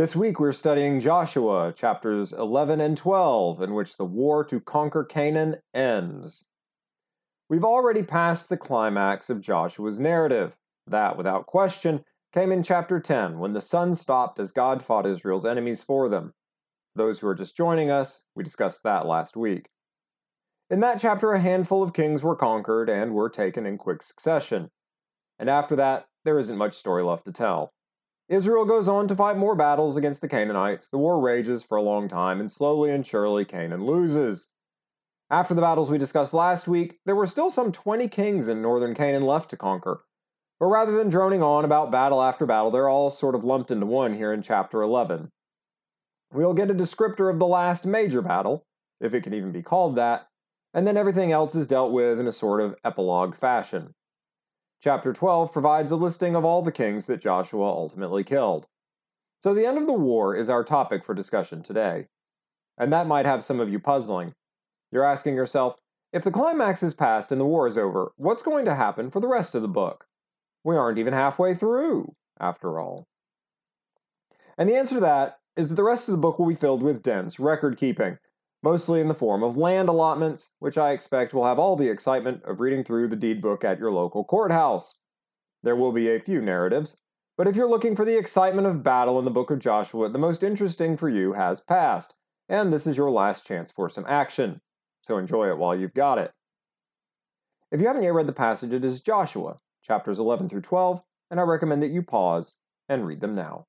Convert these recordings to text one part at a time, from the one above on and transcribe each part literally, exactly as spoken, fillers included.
This week we're studying Joshua, chapters eleven and twelve, in which the war to conquer Canaan ends. We've already passed the climax of Joshua's narrative. That, without question, came in chapter ten, when the sun stopped as God fought Israel's enemies for them. Those who are just joining us, we discussed that last week. In that chapter, a handful of kings were conquered and were taken in quick succession. And after that, there isn't much story left to tell. Israel goes on to fight more battles against the Canaanites. The war rages for a long time, and slowly and surely Canaan loses. After the battles we discussed last week, there were still some twenty kings in northern Canaan left to conquer. But rather than droning on about battle after battle, they're all sort of lumped into one here in chapter eleven. We'll get a descriptor of the last major battle, if it can even be called that, and then everything else is dealt with in a sort of epilogue fashion. Chapter twelve provides a listing of all the kings that Joshua ultimately killed. So the end of the war is our topic for discussion today. And that might have some of you puzzling. You're asking yourself, if the climax is past and the war is over, what's going to happen for the rest of the book? We aren't even halfway through, after all. And the answer to that is that the rest of the book will be filled with dense record keeping, mostly in the form of land allotments, which I expect will have all the excitement of reading through the deed book at your local courthouse. There will be a few narratives, but if you're looking for the excitement of battle in the book of Joshua, the most interesting for you has passed, and this is your last chance for some action. So enjoy it while you've got it. If you haven't yet read the passage, it is Joshua, chapters eleven through twelve, and I recommend that you pause and read them now.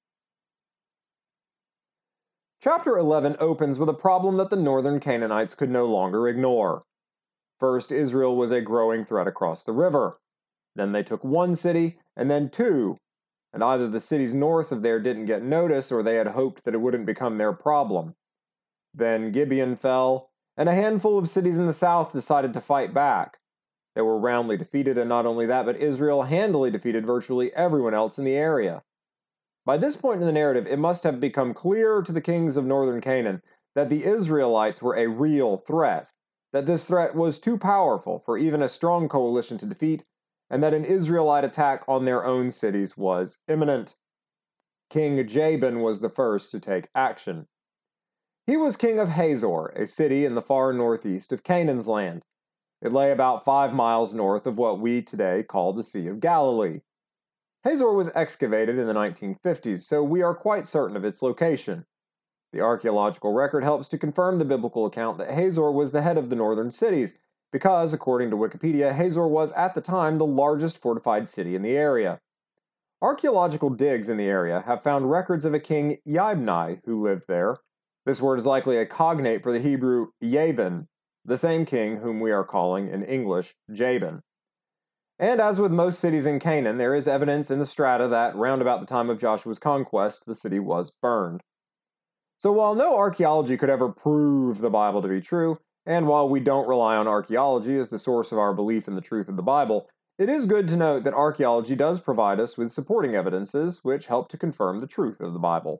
Chapter eleven opens with a problem that the northern Canaanites could no longer ignore. First, Israel was a growing threat across the river. Then they took one city, and then two, and either the cities north of there didn't get notice, or they had hoped that it wouldn't become their problem. Then Gibeon fell, and a handful of cities in the south decided to fight back. They were roundly defeated, and not only that, but Israel handily defeated virtually everyone else in the area. By this point in the narrative, it must have become clear to the kings of northern Canaan that the Israelites were a real threat, that this threat was too powerful for even a strong coalition to defeat, and that an Israelite attack on their own cities was imminent. King Jabin was the first to take action. He was king of Hazor, a city in the far northeast of Canaan's land. It lay about five miles north of what we today call the Sea of Galilee. Hazor was excavated in the nineteen fifties, so we are quite certain of its location. The archaeological record helps to confirm the biblical account that Hazor was the head of the northern cities, because, according to Wikipedia, Hazor was at the time the largest fortified city in the area. Archaeological digs in the area have found records of a king Yabni who lived there. This word is likely a cognate for the Hebrew Yavin, the same king whom we are calling in English Jabin. And as with most cities in Canaan, there is evidence in the strata that, round about the time of Joshua's conquest, the city was burned. So while no archaeology could ever prove the Bible to be true, and while we don't rely on archaeology as the source of our belief in the truth of the Bible, it is good to note that archaeology does provide us with supporting evidences which help to confirm the truth of the Bible.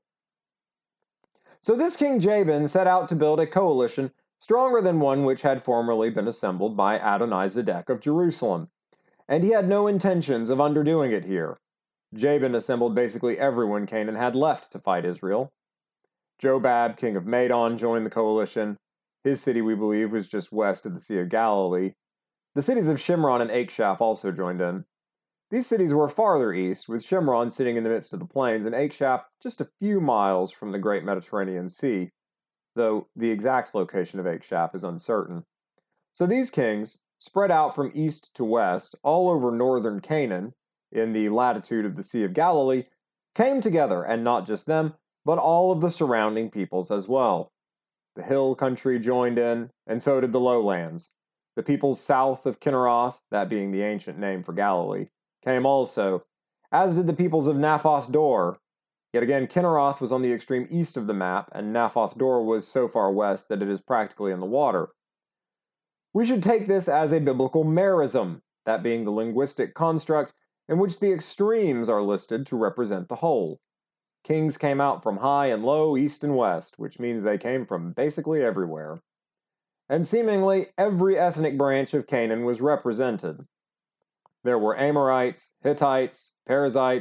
So this King Jabin set out to build a coalition stronger than one which had formerly been assembled by Adonizedek of Jerusalem. And he had no intentions of underdoing it here. Jabin assembled basically everyone Canaan had left to fight Israel. Jobab, king of Madon, joined the coalition. His city, we believe, was just west of the Sea of Galilee. The cities of Shimron and Akshaph also joined in. These cities were farther east, with Shimron sitting in the midst of the plains and Akshaph just a few miles from the great Mediterranean Sea, though the exact location of Akshaph is uncertain. So these kings, spread out from east to west, all over northern Canaan, in the latitude of the Sea of Galilee, came together, and not just them, but all of the surrounding peoples as well. The hill country joined in, and so did the lowlands. The peoples south of Kinneroth, that being the ancient name for Galilee, came also, as did the peoples of Naphoth Dor. Yet again, Kinneroth was on the extreme east of the map, and Naphoth Dor was so far west that it is practically in the water. We should take this as a biblical merism, that being the linguistic construct in which the extremes are listed to represent the whole. Kings came out from high and low, east and west, which means they came from basically everywhere. And seemingly every ethnic branch of Canaan was represented. There were Amorites, Hittites, Perizzites,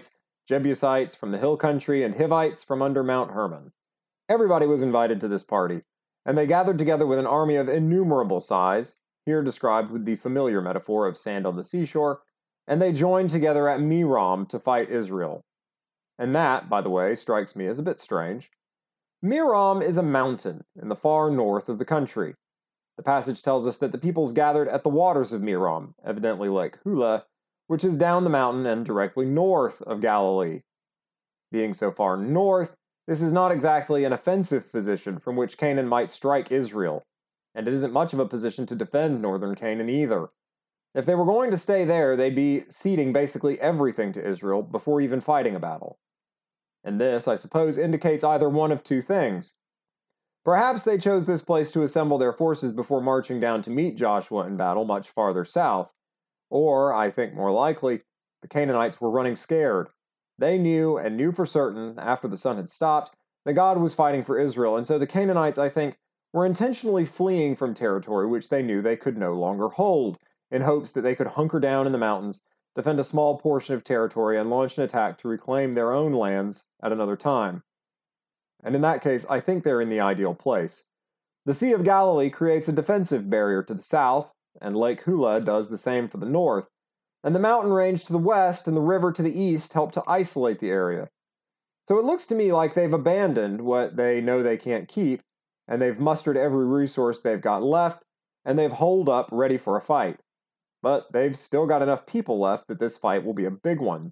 Jebusites from the hill country, and Hivites from under Mount Hermon. Everybody was invited to this party, and they gathered together with an army of innumerable size, here described with the familiar metaphor of sand on the seashore, and they joined together at Merom to fight Israel. And that, by the way, strikes me as a bit strange. Merom is a mountain in the far north of the country. The passage tells us that the peoples gathered at the waters of Merom, evidently Lake Hula, which is down the mountain and directly north of Galilee. Being so far north, this is not exactly an offensive position from which Canaan might strike Israel, and it isn't much of a position to defend northern Canaan either. If they were going to stay there, they'd be ceding basically everything to Israel before even fighting a battle. And this, I suppose, indicates either one of two things. Perhaps they chose this place to assemble their forces before marching down to meet Joshua in battle much farther south. Or, I think more likely, the Canaanites were running scared. They knew, and knew for certain, after the sun had stopped, that God was fighting for Israel, and so the Canaanites, I think, were intentionally fleeing from territory which they knew they could no longer hold, in hopes that they could hunker down in the mountains, defend a small portion of territory, and launch an attack to reclaim their own lands at another time. And in that case, I think they're in the ideal place. The Sea of Galilee creates a defensive barrier to the south, and Lake Hula does the same for the north, and the mountain range to the west and the river to the east help to isolate the area. So it looks to me like they've abandoned what they know they can't keep, and they've mustered every resource they've got left, and they've holed up ready for a fight. But they've still got enough people left that this fight will be a big one.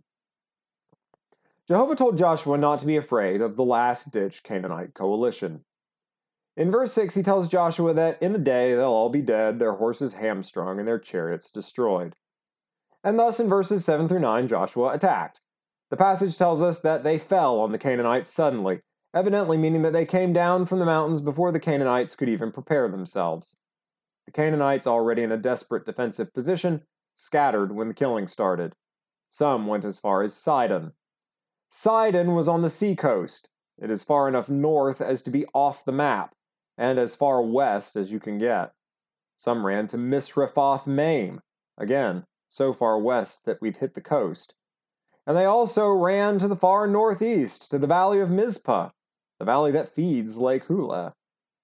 Jehovah told Joshua not to be afraid of the last-ditch Canaanite coalition. In verse six, he tells Joshua that in a day they'll all be dead, their horses hamstrung, and their chariots destroyed. And thus in verses seven through nine, Joshua attacked. The passage tells us that they fell on the Canaanites suddenly, evidently meaning that they came down from the mountains before the Canaanites could even prepare themselves. The Canaanites, already in a desperate defensive position, scattered when the killing started. Some went as far as Sidon. Sidon was on the seacoast. It is far enough north as to be off the map, and as far west as you can get. Some ran to Misrephoth Maim, again, so far west that we've hit the coast. And they also ran to the far northeast, to the valley of Mizpah, the valley that feeds Lake Hula.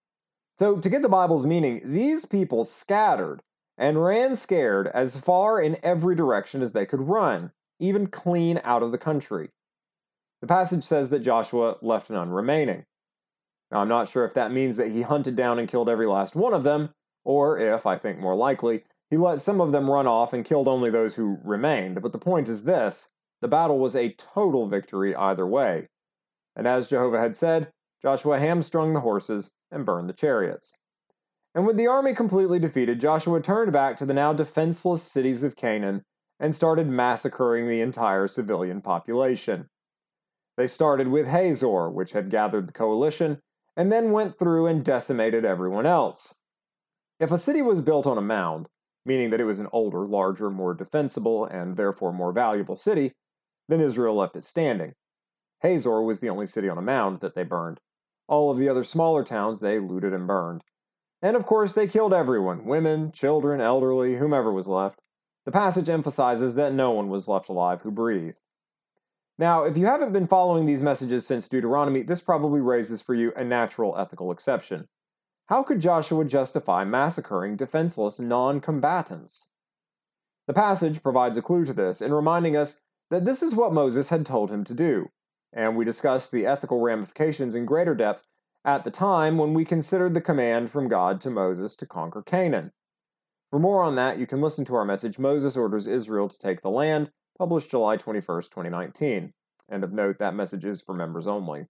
So, to get the Bible's meaning, these people scattered and ran scared as far in every direction as they could run, even clean out of the country. The passage says that Joshua left none remaining. Now, I'm not sure if that means that he hunted down and killed every last one of them, or if, I think more likely, he let some of them run off and killed only those who remained. But the point is this: the battle was a total victory either way. And as Jehovah had said, Joshua hamstrung the horses and burned the chariots. And with the army completely defeated, Joshua turned back to the now defenseless cities of Canaan and started massacring the entire civilian population. They started with Hazor, which had gathered the coalition, and then went through and decimated everyone else. If a city was built on a mound, meaning that it was an older, larger, more defensible, and therefore more valuable city, then Israel left it standing. Hazor was the only city on a mound that they burned. All of the other smaller towns they looted and burned. And of course they killed everyone, women, children, elderly, whomever was left. The passage emphasizes that no one was left alive who breathed. Now, if you haven't been following these messages since Deuteronomy, this probably raises for you a natural ethical exception. How could Joshua justify massacring defenseless non-combatants? The passage provides a clue to this in reminding us that this is what Moses had told him to do, and we discussed the ethical ramifications in greater depth at the time when we considered the command from God to Moses to conquer Canaan. For more on that, you can listen to our message, Moses Orders Israel to Take the Land, published July twenty-first, twenty nineteen. And of note, that message is for members only.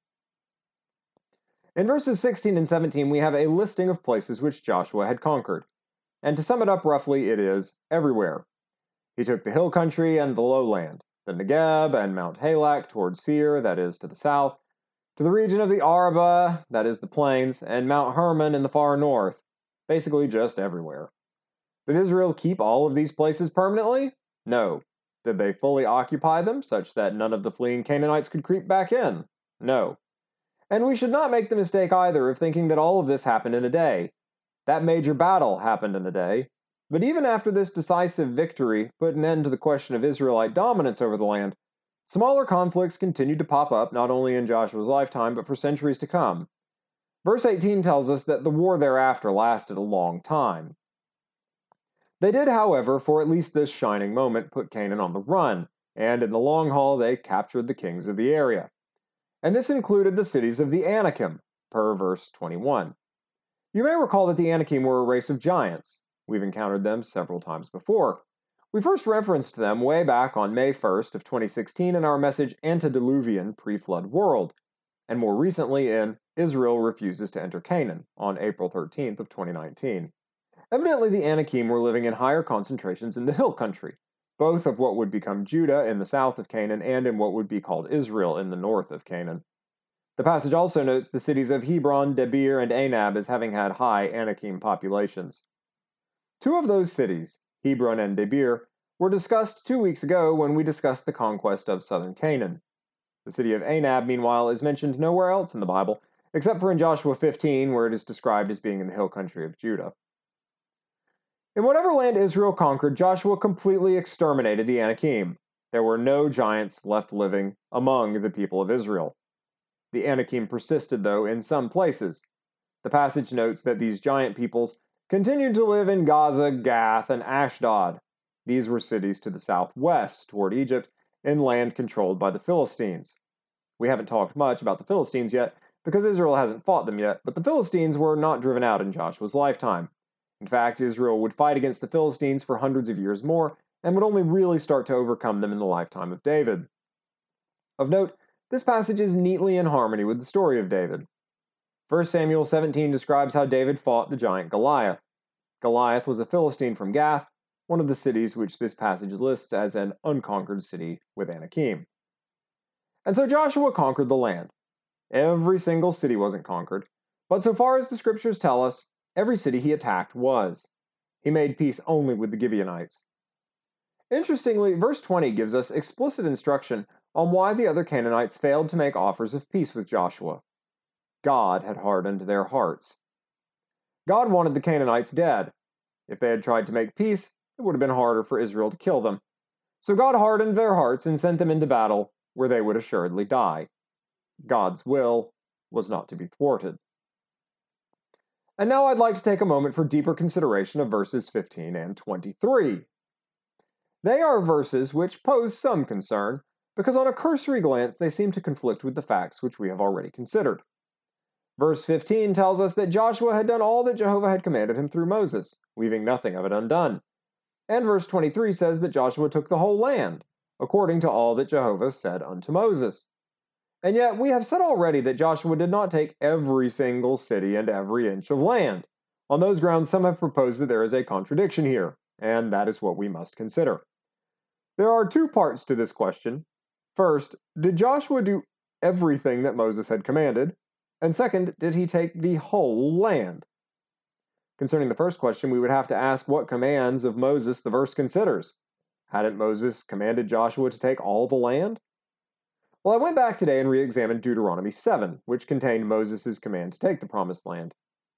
In verses sixteen and seventeen, we have a listing of places which Joshua had conquered. And to sum it up roughly, it is everywhere. He took the hill country and the lowland, the Negeb and Mount Halak toward Seir, that is to the south, to the region of the Arba, that is the plains, and Mount Hermon in the far north, basically just everywhere. Did Israel keep all of these places permanently? No. Did they fully occupy them, such that none of the fleeing Canaanites could creep back in? No. And we should not make the mistake either of thinking that all of this happened in a day. That major battle happened in a day. But even after this decisive victory put an end to the question of Israelite dominance over the land, Smaller conflicts continued to pop up not only in Joshua's lifetime, but for centuries to come. Verse eighteen tells us that the war thereafter lasted a long time. They did, however, for at least this shining moment, put Canaan on the run, and in the long haul they captured the kings of the area. And this included the cities of the Anakim, per verse twenty-one. You may recall that the Anakim were a race of giants. We've encountered them several times before. We first referenced them way back on May first of twenty sixteen in our message Antediluvian Pre-Flood World, and more recently in Israel Refuses to Enter Canaan on April thirteenth of twenty nineteen. Evidently the Anakim were living in higher concentrations in the hill country, both of what would become Judah in the south of Canaan and in what would be called Israel in the north of Canaan. The passage also notes the cities of Hebron, Debir, and Anab as having had high Anakim populations. Two of those cities, Hebron and Debir, were discussed two weeks ago when we discussed the conquest of southern Canaan. The city of Anab, meanwhile, is mentioned nowhere else in the Bible, except for in Joshua fifteen, where it is described as being in the hill country of Judah. In whatever land Israel conquered, Joshua completely exterminated the Anakim. There were no giants left living among the people of Israel. The Anakim persisted, though, in some places. The passage notes that these giant peoples continued to live in Gaza, Gath, and Ashdod. These were cities to the southwest, toward Egypt, in land controlled by the Philistines. We haven't talked much about the Philistines yet, because Israel hasn't fought them yet, but the Philistines were not driven out in Joshua's lifetime. In fact, Israel would fight against the Philistines for hundreds of years more, and would only really start to overcome them in the lifetime of David. Of note, this passage is neatly in harmony with the story of David. First Samuel seventeen describes how David fought the giant Goliath. Goliath was a Philistine from Gath, one of the cities which this passage lists as an unconquered city with Anakim. And so Joshua conquered the land. Every single city wasn't conquered, but so far as the scriptures tell us, every city he attacked was. He made peace only with the Gibeonites. Interestingly, verse twenty gives us explicit instruction on why the other Canaanites failed to make offers of peace with Joshua. God had hardened their hearts. God wanted the Canaanites dead. If they had tried to make peace, it would have been harder for Israel to kill them. So God hardened their hearts and sent them into battle, where they would assuredly die. God's will was not to be thwarted. And now I'd like to take a moment for deeper consideration of verses fifteen and twenty-three. They are verses which pose some concern, because on a cursory glance they seem to conflict with the facts which we have already considered. Verse fifteen tells us that Joshua had done all that Jehovah had commanded him through Moses, leaving nothing of it undone. And verse twenty-three says that Joshua took the whole land, according to all that Jehovah said unto Moses. And yet we have said already that Joshua did not take every single city and every inch of land. On those grounds, some have proposed that there is a contradiction here, and that is what we must consider. There are two parts to this question. First, did Joshua do everything that Moses had commanded? And second, did he take the whole land? Concerning the first question, we would have to ask what commands of Moses the verse considers. Hadn't Moses commanded Joshua to take all the land? Well, I went back today and re-examined Deuteronomy seven, which contained Moses' command to take the promised land.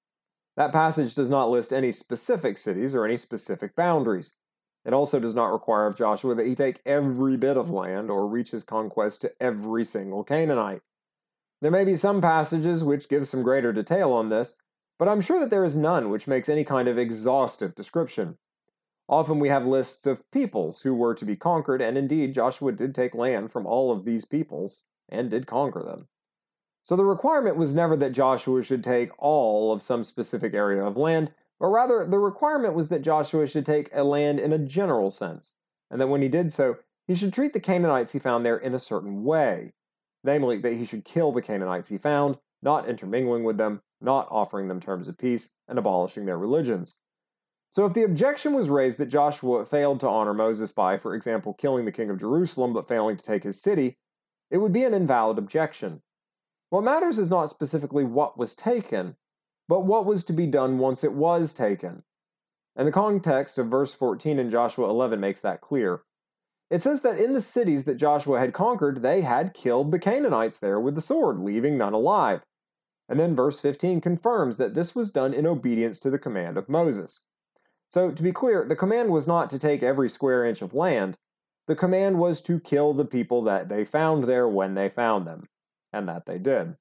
That passage does not list any specific cities or any specific boundaries. It also does not require of Joshua that he take every bit of land or reach his conquest to every single Canaanite. There may be some passages which give some greater detail on this, but I'm sure that there is none which makes any kind of exhaustive description. Often we have lists of peoples who were to be conquered, and indeed Joshua did take land from all of these peoples, and did conquer them. So the requirement was never that Joshua should take all of some specific area of land, but rather the requirement was that Joshua should take a land in a general sense, and that when he did so, he should treat the Canaanites he found there in a certain way. Namely, that he should kill the Canaanites he found, not intermingling with them, not offering them terms of peace, and abolishing their religions. So if the objection was raised that Joshua failed to honor Moses by, for example, killing the king of Jerusalem but failing to take his city, it would be an invalid objection. What matters is not specifically what was taken, but what was to be done once it was taken. And the context of verse fourteen in Joshua eleven makes that clear. It says that in the cities that Joshua had conquered, they had killed the Canaanites there with the sword, leaving none alive. And then verse fifteen confirms that this was done in obedience to the command of Moses. So, to be clear, the command was not to take every square inch of land. the command was to kill the people that they found there when they found them, and that they did.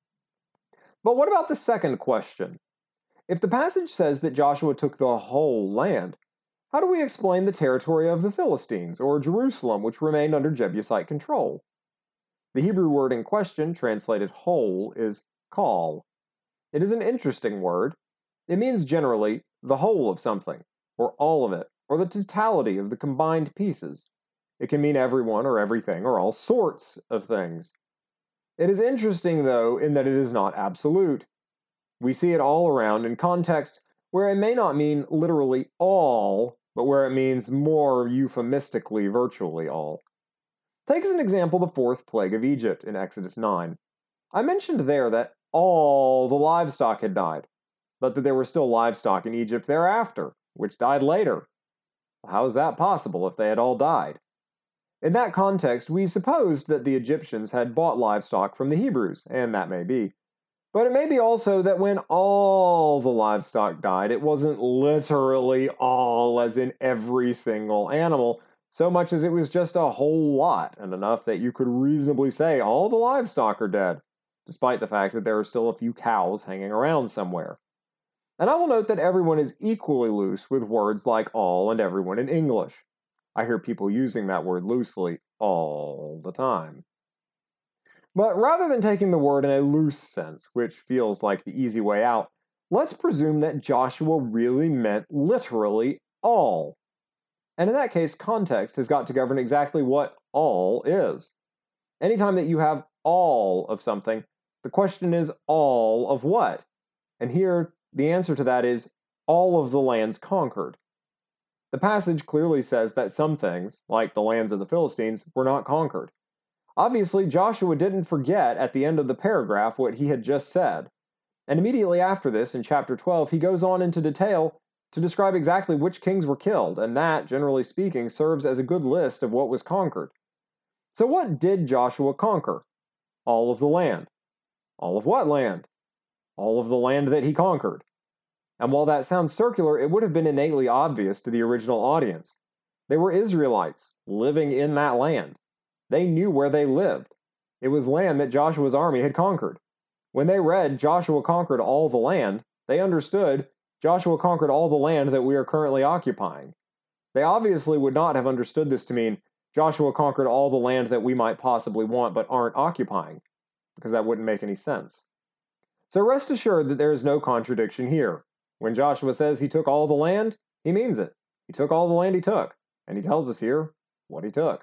But what about the second question? If the passage says that Joshua took the whole land, how do we explain the territory of the Philistines, or Jerusalem, which remained under Jebusite control? The Hebrew word in question, translated whole, is kal. It is an interesting word. It means generally the whole of something, or all of it, or the totality of the combined pieces. It can mean everyone or everything or all sorts of things. It is interesting, though, in that it is not absolute. We see it all around in context where it may not mean literally all, but where it means more euphemistically virtually all. Take as an example the fourth plague of Egypt in Exodus nine. I mentioned there that all the livestock had died, but that there were still livestock in Egypt thereafter, which died later. How is that possible if they had all died? In that context, we supposed that the Egyptians had bought livestock from the Hebrews, and that may be. But it may be also that when all the livestock died, it wasn't literally all, as in every single animal, so much as it was just a whole lot, and enough that you could reasonably say all the livestock are dead, despite the fact that there are still a few cows hanging around somewhere. And I will note that everyone is equally loose with words like all and everyone in English. I hear people using that word loosely all the time. But rather than taking the word in a loose sense, which feels like the easy way out, let's presume that Joshua really meant literally all. And in that case, context has got to govern exactly what all is. Anytime that you have all of something, the question is all of what? And here, the answer to that is all of the lands conquered. The passage clearly says that some things, like the lands of the Philistines, were not conquered. Obviously, Joshua didn't forget at the end of the paragraph what he had just said. And immediately after this, in chapter twelve, he goes on into detail to describe exactly which kings were killed, and that, generally speaking, serves as a good list of what was conquered. So what did Joshua conquer? All of the land. All of what land? All of the land that he conquered. And while that sounds circular, it would have been innately obvious to the original audience. They were Israelites living in that land. They knew where they lived. It was land that Joshua's army had conquered. When they read Joshua conquered all the land, they understood Joshua conquered all the land that we are currently occupying. They obviously would not have understood this to mean Joshua conquered all the land that we might possibly want but aren't occupying, because that wouldn't make any sense. So rest assured that there is no contradiction here. When Joshua says he took all the land, he means it. He took all the land he took, and he tells us here what he took.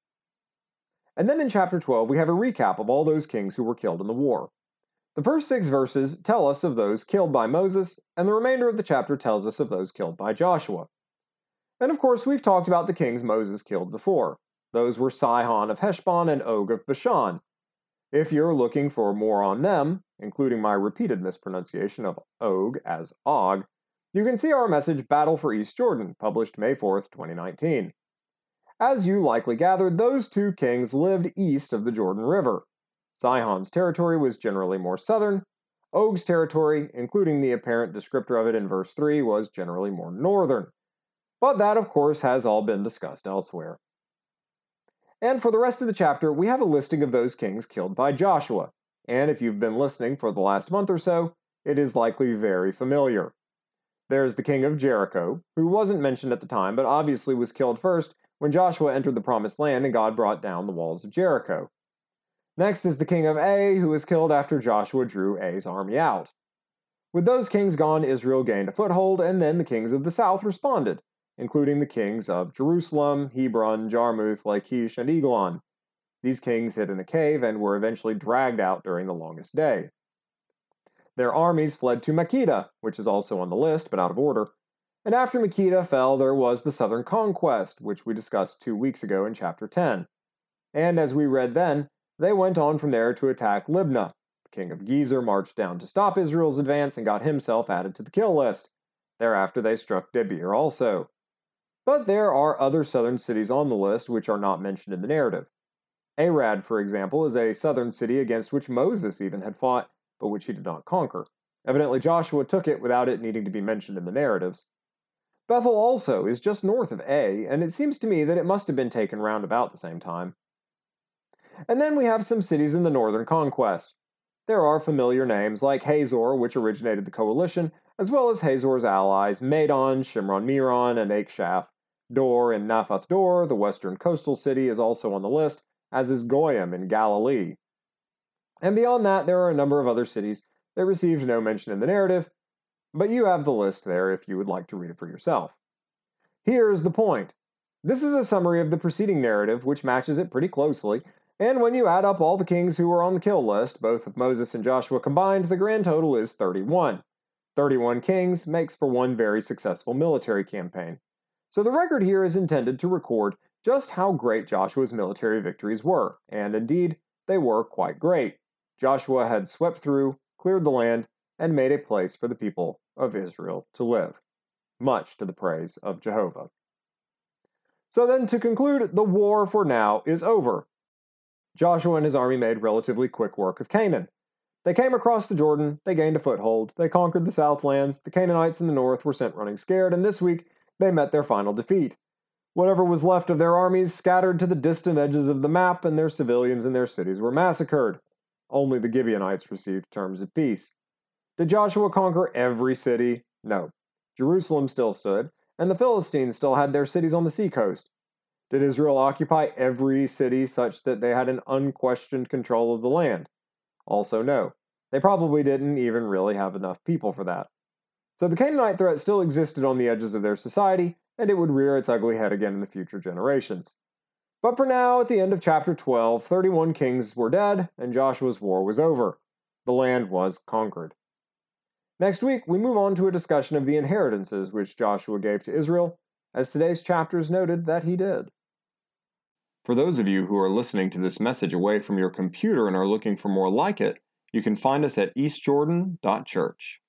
And then in chapter twelve, we have a recap of all those kings who were killed in the war. The first six verses tell us of those killed by Moses, and the remainder of the chapter tells us of those killed by Joshua. And of course, we've talked about the kings Moses killed before. Those were Sihon of Heshbon and Og of Bashan. If you're looking for more on them, including my repeated mispronunciation of Og as Og, you can see our message Battle for East Jordan, published May fourth, twenty nineteen. As you likely gathered, those two kings lived east of the Jordan River. Sihon's territory was generally more southern. Og's territory, including the apparent descriptor of it in verse three, was generally more northern. But that, of course, has all been discussed elsewhere. And for the rest of the chapter, we have a listing of those kings killed by Joshua. And if you've been listening for the last month or so, it is likely very familiar. There's the king of Jericho, who wasn't mentioned at the time, but obviously was killed first when Joshua entered the promised land and God brought down the walls of Jericho. Next is the king of Ai, who was killed after Joshua drew Ai's army out. With those kings gone, Israel gained a foothold, and then the kings of the south responded, including the kings of Jerusalem, Hebron, Jarmuth, Lachish, and Eglon. These kings hid in a cave and were eventually dragged out during the longest day. Their armies fled to Makkedah, which is also on the list, but out of order. And after Makkedah fell, there was the southern conquest, which we discussed two weeks ago in chapter ten. And as we read then, they went on from there to attack Libnah. The king of Gezer marched down to stop Israel's advance and got himself added to the kill list. Thereafter they struck Debir also. But there are other southern cities on the list which are not mentioned in the narrative. Arad, for example, is a southern city against which Moses even had fought, but which he did not conquer. Evidently Joshua took it without it needing to be mentioned in the narratives. Bethel also is just north of A, and it seems to me that it must have been taken round about the same time. And then we have some cities in the northern conquest. There are familiar names like Hazor, which originated the coalition, as well as Hazor's allies Madon, Shimron-Meron, and Akshaph. Dor and Naphath Dor, the western coastal city, is also on the list, as is Goyim in Galilee. And beyond that, there are a number of other cities that received no mention in the narrative, but you have the list there if you would like to read it for yourself. Here's the point. This is a summary of the preceding narrative, which matches it pretty closely, and when you add up all the kings who were on the kill list, both of Moses and Joshua combined, the grand total is thirty-one. thirty-one kings makes for one very successful military campaign. So the record here is intended to record just how great Joshua's military victories were, and indeed, they were quite great. Joshua had swept through, cleared the land, and made a place for the people of Israel to live, much to the praise of Jehovah. So then, to conclude, the war for now is over. Joshua and his army made relatively quick work of Canaan. They came across the Jordan, they gained a foothold, they conquered the southlands, the Canaanites in the north were sent running scared, and this week they met their final defeat. Whatever was left of their armies scattered to the distant edges of the map, and their civilians in their cities were massacred. Only the Gibeonites received terms of peace. Did Joshua conquer every city? No. Jerusalem still stood, and the Philistines still had their cities on the seacoast. Did Israel occupy every city such that they had an unquestioned control of the land? Also no. They probably didn't even really have enough people for that. So the Canaanite threat still existed on the edges of their society, and it would rear its ugly head again in the future generations. But for now, at the end of chapter twelve, thirty-one kings were dead, and Joshua's war was over. The land was conquered. Next week, we move on to a discussion of the inheritances which Joshua gave to Israel, as today's chapters noted that he did. For those of you who are listening to this message away from your computer and are looking for more like it, you can find us at east jordan dot church.